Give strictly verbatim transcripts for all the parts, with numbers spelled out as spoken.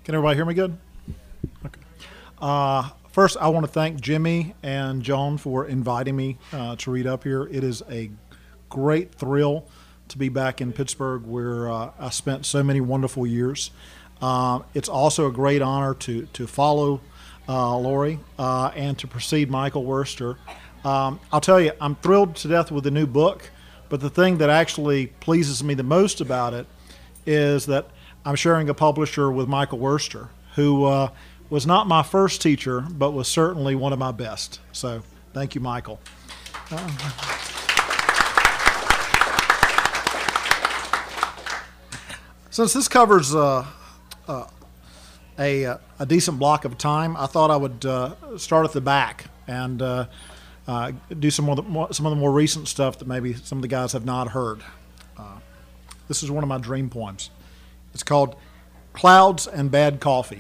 Can everybody hear me good? Okay. Uh, first, I want to thank Jimmy and Joan for inviting me uh, to read up here. It is a great thrill to be back in Pittsburgh, where uh, I spent so many wonderful years. Uh, it's also a great honor to to follow uh, Lori uh, and to precede Michael Worster. Um, I'll tell you, I'm thrilled to death with the new book, but the thing that actually pleases me the most about it is that I'm sharing a publisher with Michael Worster, who uh, was not my first teacher, but was certainly one of my best. So thank you, Michael. Uh, since this covers uh, uh, a, a decent block of time, I thought I would uh, start at the back and uh, uh, do some, more, more, some of the more recent stuff that maybe some of the guys have not heard. Uh, this is one of my dream poems. It's called Clouds and Bad Coffee.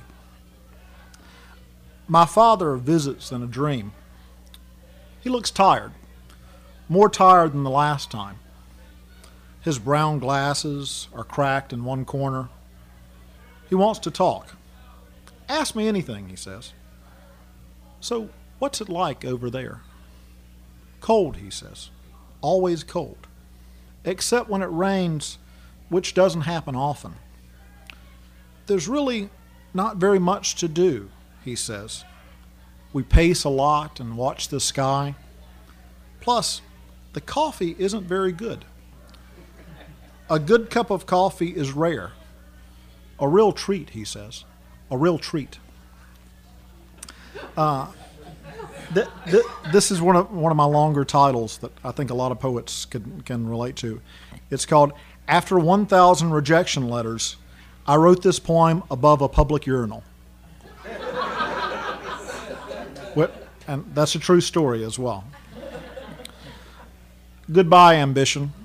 My father visits in a dream. He looks tired, more tired than the last time. His brown glasses are cracked in one corner. He wants to talk. Ask me anything, he says. So, what's it like over there? Cold, he says. Always cold. Except when it rains, which doesn't happen often. There's really not very much to do, he says. We pace a lot and watch the sky. Plus, the coffee isn't very good. A good cup of coffee is rare. A real treat, he says. A real treat. Uh, th- th- this is one of one of my longer titles that I think a lot of poets can, can relate to. It's called After one thousand Rejection Letters, I wrote this poem above a public urinal. And that's a true story as well. Goodbye, ambition.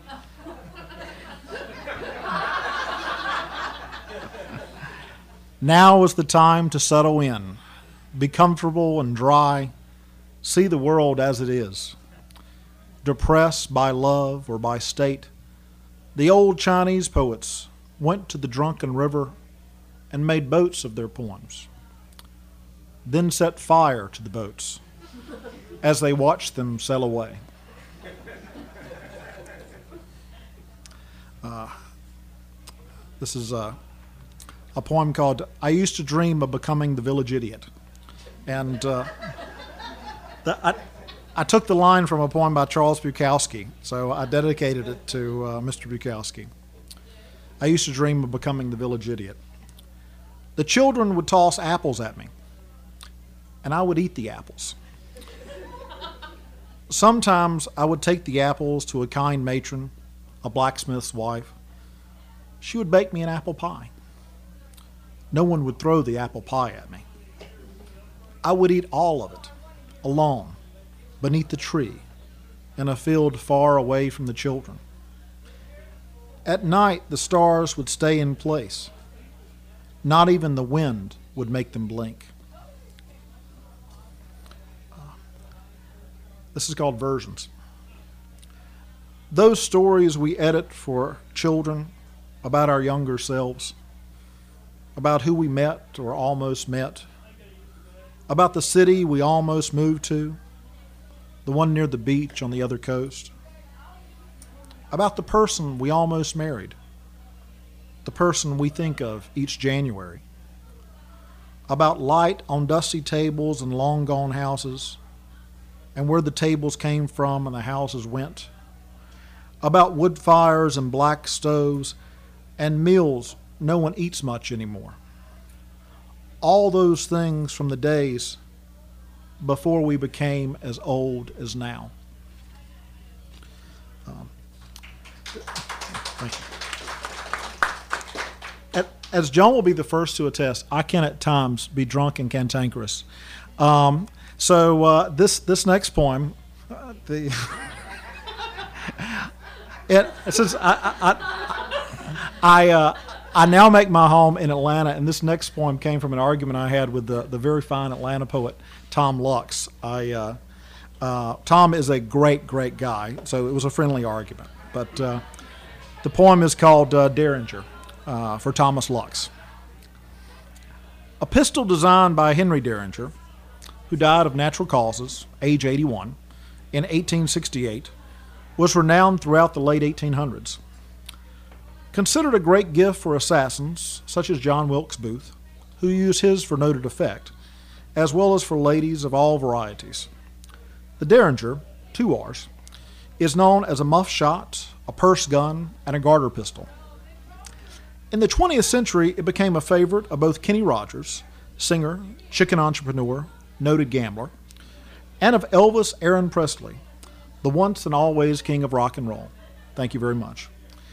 Now is the time to settle in, be comfortable and dry, see the world as it is. Depressed by love or by state, the old Chinese poets went to the drunken river and made boats of their poems, then set fire to the boats as they watched them sail away. Uh, this is a, a poem called I Used to Dream of Becoming the Village Idiot. And uh, the, I, I took the line from a poem by Charles Bukowski, so I dedicated it to uh, Mister Bukowski. I used to dream of becoming the village idiot. The children would toss apples at me, and I would eat the apples. Sometimes I would take the apples to a kind matron, a blacksmith's wife. She would bake me an apple pie. No one would throw the apple pie at me. I would eat all of it, alone, beneath the tree, in a field far away from the children. At night, the stars would stay in place. Not even the wind would make them blink. Uh, this is called Versions. Those stories we edit for children about our younger selves, about who we met or almost met, about the city we almost moved to, the one near the beach on the other coast, about the person we almost married, the person we think of each January, about light on dusty tables and long-gone houses, and where the tables came from and the houses went, about wood fires and black stoves and meals no one eats much anymore. All those things from the days before we became as old as now. Um, Thank you. As John will be the first to attest, I can at times be drunk and cantankerous. Um, so uh, this this next poem, uh, the it, since I I I, uh, I now make my home in Atlanta, and this next poem came from an argument I had with the the very fine Atlanta poet Tom Lux. I uh, uh, Tom is a great great guy, so it was a friendly argument. But uh, the poem is called uh, Derringer uh, for Thomas Lux. pistol designed by Henry Derringer, who died of natural causes, age eighty-one, in eighteen sixty-eight, was renowned throughout the late eighteen hundreds. Considered a great gift for assassins, such as John Wilkes Booth, who used his for noted effect, as well as for ladies of all varieties. The Derringer, two R's, is known as a muff shot, a purse gun, and a garter pistol. In the twentieth century, it became a favorite of both Kenny Rogers, singer, chicken entrepreneur, noted gambler, and of Elvis Aaron Presley, the once and always king of rock and roll. Thank you very much.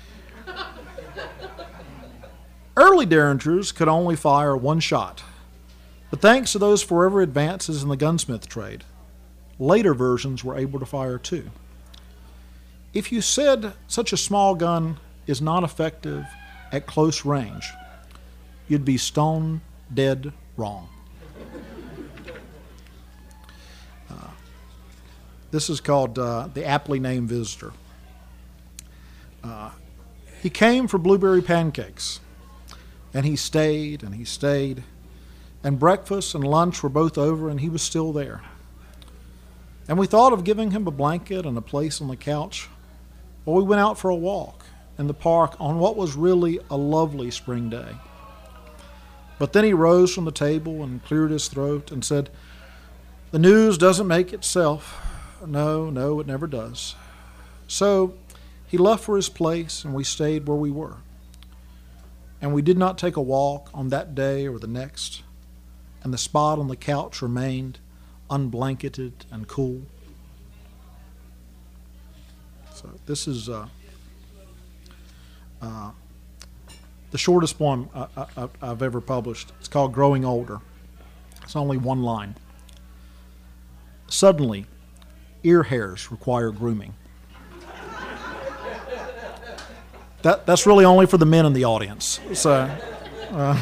Early Derringers could only fire one shot, but thanks to those forever advances in the gunsmith trade, later versions were able to fire two. If you said such a small gun is not effective at close range, you'd be stone dead wrong. Uh, this is called uh, the aptly named Visitor. Uh, he came for blueberry pancakes, and he stayed and he stayed, and breakfast and lunch were both over, and he was still there. And we thought of giving him a blanket and a place on the couch. Well, we went out for a walk in the park on what was really a lovely spring day. But then he rose from the table and cleared his throat and said, "The news doesn't make itself. No, no, it never does." So he left for his place, and we stayed where we were. And we did not take a walk on that day or the next, and the spot on the couch remained unblanketed and cool. So this is uh, uh, the shortest poem I, I, I've ever published. It's called Growing Older. It's only one line. Suddenly, ear hairs require grooming. That, that's really only for the men in the audience. So, uh,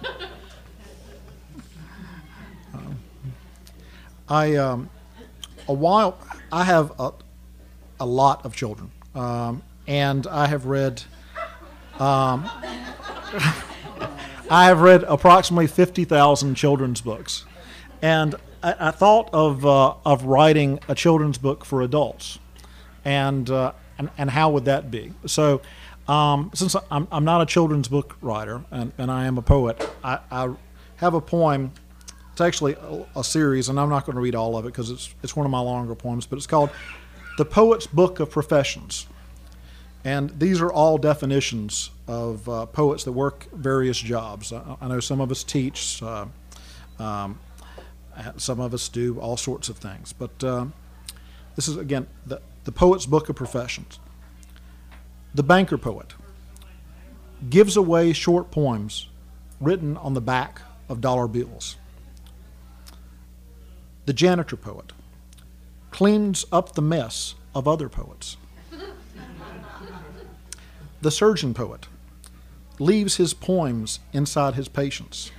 um, I um, a while I have a, a lot of children, um, and I have read um, I have read approximately fifty thousand children's books, and I, I thought of uh, of writing a children's book for adults, and uh, and and how would that be? So. Um, since I'm, I'm not a children's book writer and, and I am a poet, I, I have a poem. It's actually a, a series, and I'm not going to read all of it because it's it's one of my longer poems, but it's called The Poet's Book of Professions. And these are all definitions of uh, poets that work various jobs. I, I know some of us teach, uh, um, some of us do all sorts of things. But uh, this is, again, the, the Poet's Book of Professions. The banker poet gives away short poems written on the back of dollar bills. The janitor poet cleans up the mess of other poets. The surgeon poet leaves his poems inside his patients.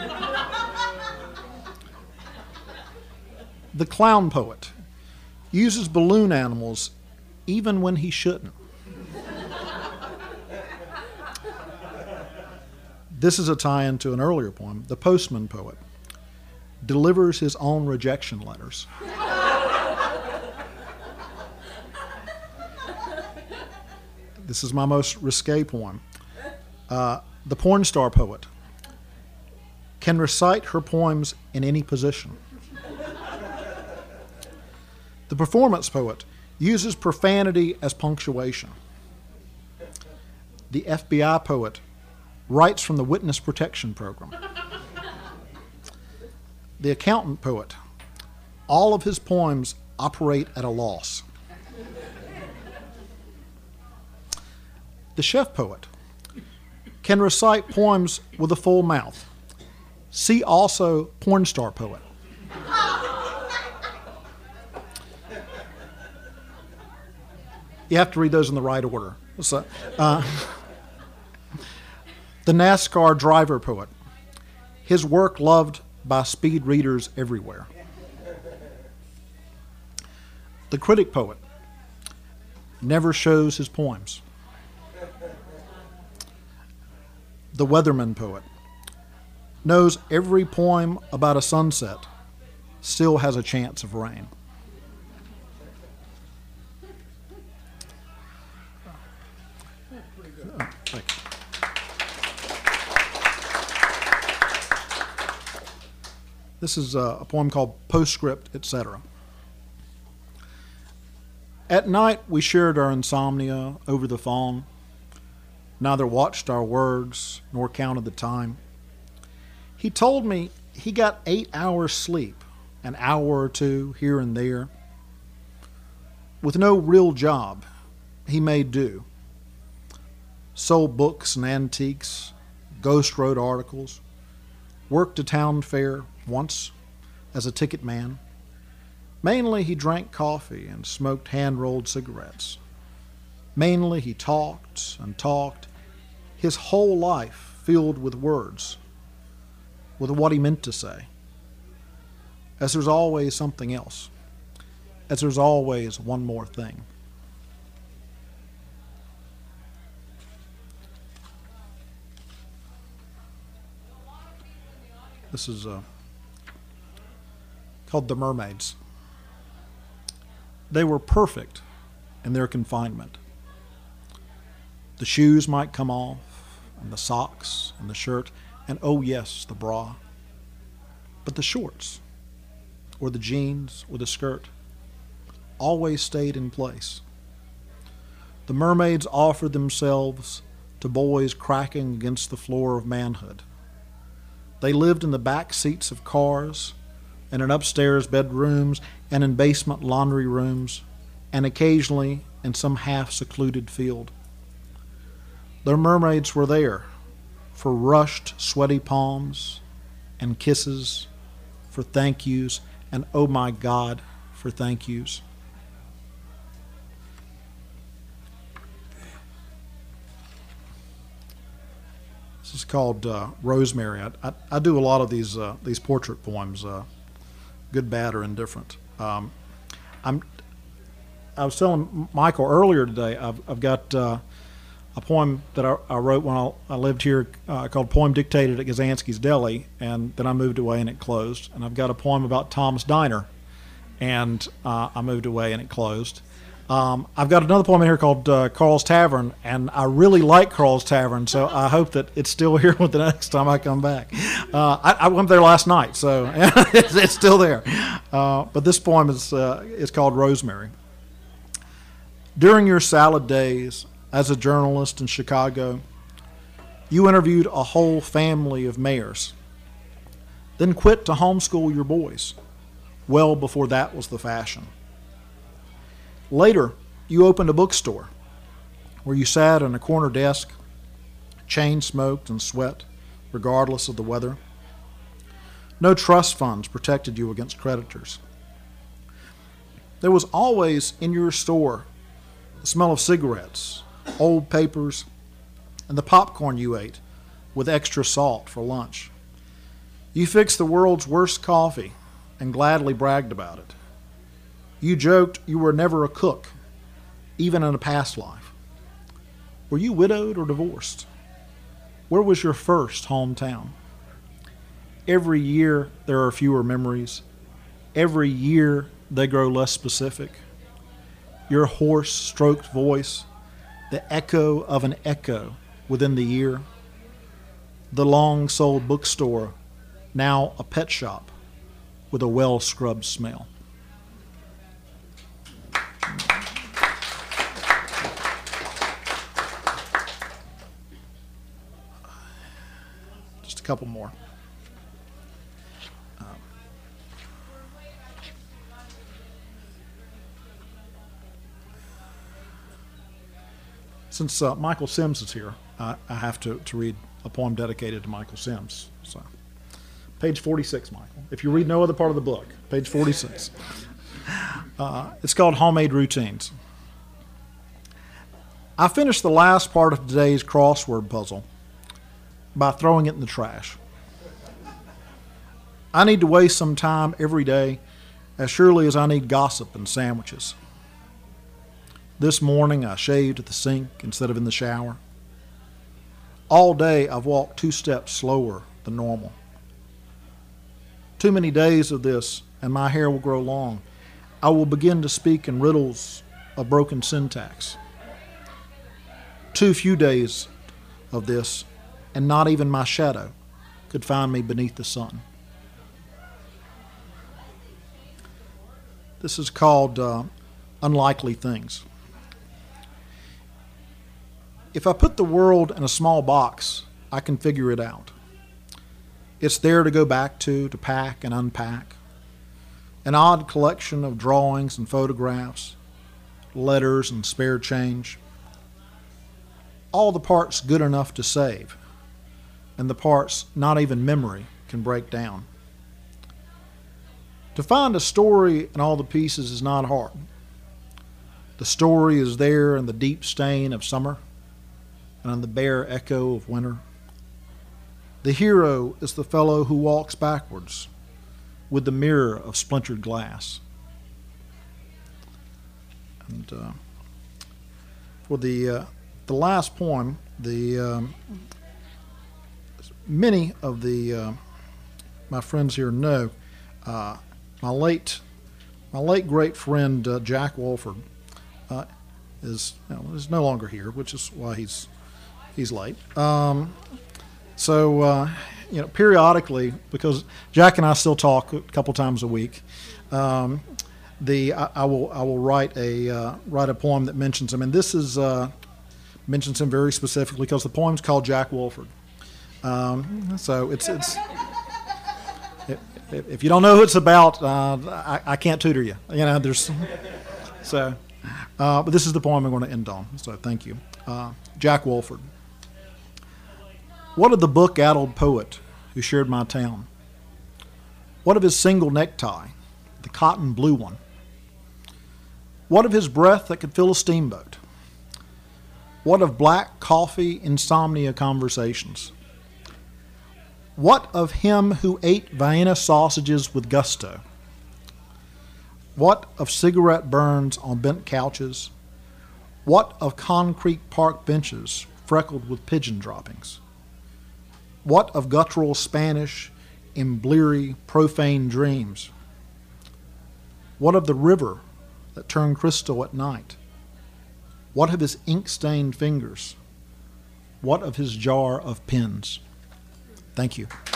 The clown poet uses balloon animals even when he shouldn't. This is a tie-in to an earlier poem. The postman poet delivers his own rejection letters. This is my most risque poem. Uh, the porn star poet can recite her poems in any position. The performance poet uses profanity as punctuation. The F B I poet writes from the Witness Protection Program. The accountant poet, all of his poems operate at a loss. The chef poet can recite poems with a full mouth. See also porn star poet. You have to read those in the right order. So, uh, the NASCAR driver poet, his work loved by speed readers everywhere. The critic poet never shows his poems. The weatherman poet knows every poem about a sunset still has a chance of rain. Oh, thank you. This is a, a poem called Postscript, et cetera. At night we shared our insomnia over the phone, neither watched our words nor counted the time. He told me he got eight hours sleep, an hour or two here and there. With no real job, he made do. Sold books and antiques, ghost wrote articles, worked a town fair once as a ticket man. Mainly he drank coffee and smoked hand-rolled cigarettes. Mainly he talked and talked, his whole life filled with words, with what he meant to say. As there's always something else, as there's always one more thing. This is uh, called The Mermaids. They were perfect in their confinement. The shoes might come off, and the socks, and the shirt, and oh yes, the bra. But the shorts, or the jeans, or the skirt, always stayed in place. The mermaids offered themselves to boys cracking against the floor of manhood. They lived in the back seats of cars, and in upstairs bedrooms, and in basement laundry rooms, and occasionally in some half-secluded field. The mermaids were there for rushed, sweaty palms and kisses, for thank yous, and oh my God, for thank yous. This is called uh, Rosemary. I, I, I do a lot of these uh, these portrait poems, uh, good, bad, or indifferent. Um, I'm. I was telling Michael earlier today. I've I've got uh, a poem that I, I wrote when I, I lived here uh, called "Poem Dictated at Gazansky's Deli," and then I moved away and it closed. And I've got a poem about Tom's Diner, and uh, I moved away and it closed. Um, I've got another poem in here called uh, Carl's Tavern, and I really like Carl's Tavern, so I hope that it's still here with the next time I come back. Uh, I, I went there last night, so it's, it's still there. Uh, but this poem is uh, is called Rosemary. During your salad days as a journalist in Chicago, you interviewed a whole family of mayors, then quit to homeschool your boys, well before that was the fashion. Later, you opened a bookstore where you sat on a corner desk, chain smoked and sweat, regardless of the weather. No trust funds protected you against creditors. There was always in your store the smell of cigarettes, old papers, and the popcorn you ate with extra salt for lunch. You fixed the world's worst coffee and gladly bragged about it. You joked you were never a cook, even in a past life. Were you widowed or divorced? Where was your first hometown? Every year there are fewer memories. Every year they grow less specific. Your hoarse, stroked voice, the echo of an echo within the year. The long-sold bookstore, now a pet shop with a well-scrubbed smell. Just a couple more. Um, since uh, Michael Sims is here, uh, I have to, to read a poem dedicated to Michael Sims. So, page forty-six, Michael. If you read no other part of the book, page forty-six. Uh, it's called Homemade Routines. I finished the last part of today's crossword puzzle by throwing it in the trash. I need to waste some time every day as surely as I need gossip and sandwiches. This morning I shaved at the sink instead of in the shower. All day I've walked two steps slower than normal, too many days of this, and my hair will grow long. I will begin to speak in riddles of broken syntax. Too few days of this, and not even my shadow could find me beneath the sun. This is called uh, Unlikely Things. If I put the world in a small box, I can figure it out. It's there to go back to, to pack and unpack. An odd collection of drawings and photographs, letters and spare change. All the parts good enough to save, and the parts not even memory can break down. To find a story in all the pieces is not hard. The story is there in the deep stain of summer and in the bare echo of winter. The hero is the fellow who walks backwards with the mirror of splintered glass. And uh, for the uh, the last poem, the um, many of the uh, my friends here know uh, my late my late great friend uh, Jack Wolford uh, is you know, is no longer here, which is why he's he's late. Um, so uh, you know, periodically, because Jack and I still talk a couple times a week. Um, The I, I will I will write a uh, write a poem that mentions him, and this is uh, mentions him very specifically because the poem's called Jack Wolford. Um, so it's it's if, if you don't know who it's about, uh, I, I can't tutor you. You know, there's so, uh, but this is the poem I'm going to end on. So thank you, uh, Jack Wolford. What of the book-addled poet who shared my town? What of his single necktie, the cotton blue one? What of his breath that could fill a steamboat? What of black coffee insomnia conversations? What of him who ate Vienna sausages with gusto? What of cigarette burns on bent couches? What of concrete park benches freckled with pigeon droppings? What of guttural Spanish in bleary, profane dreams? What of the river that turned crystal at night? What of his ink-stained fingers? What of his jar of pens? Thank you.